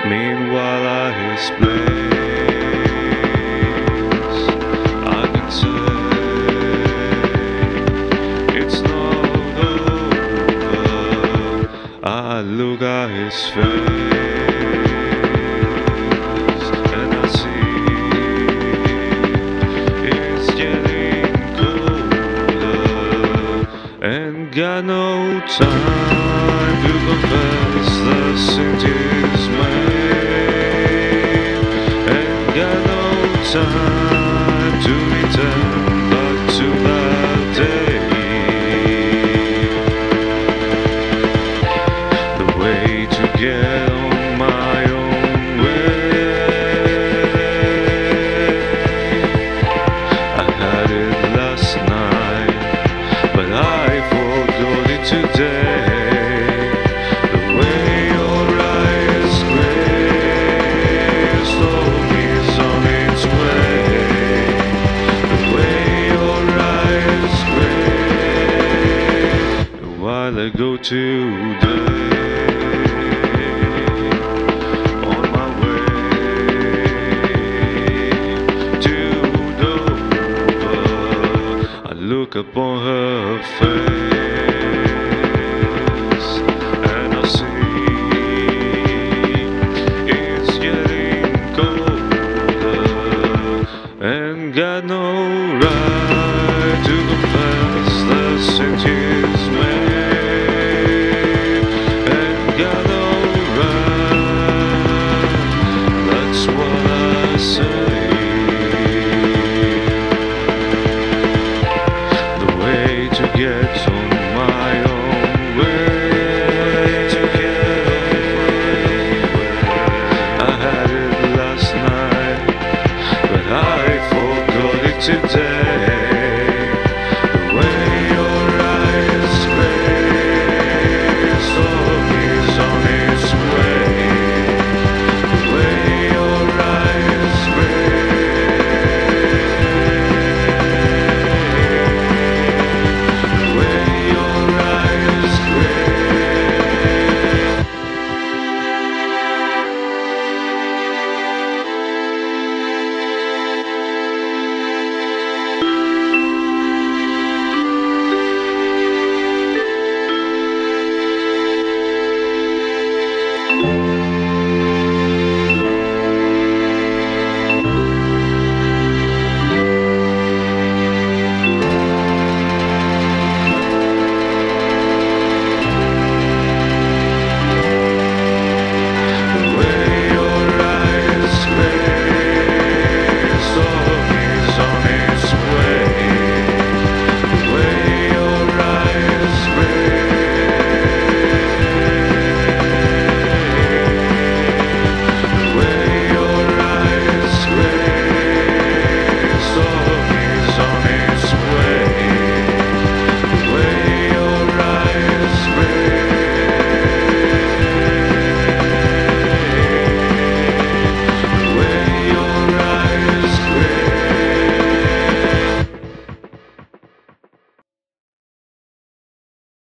Meanwhile at his place, I can say it's not over. I look at his face and I see it's getting colder, and got no time to confess the sins he's made, and got no time to return back to that day. The way to get on my own way, I had it last night, but I forgot it today. The way your eyes grace is on its way. The way your eyes grace, a while ago today.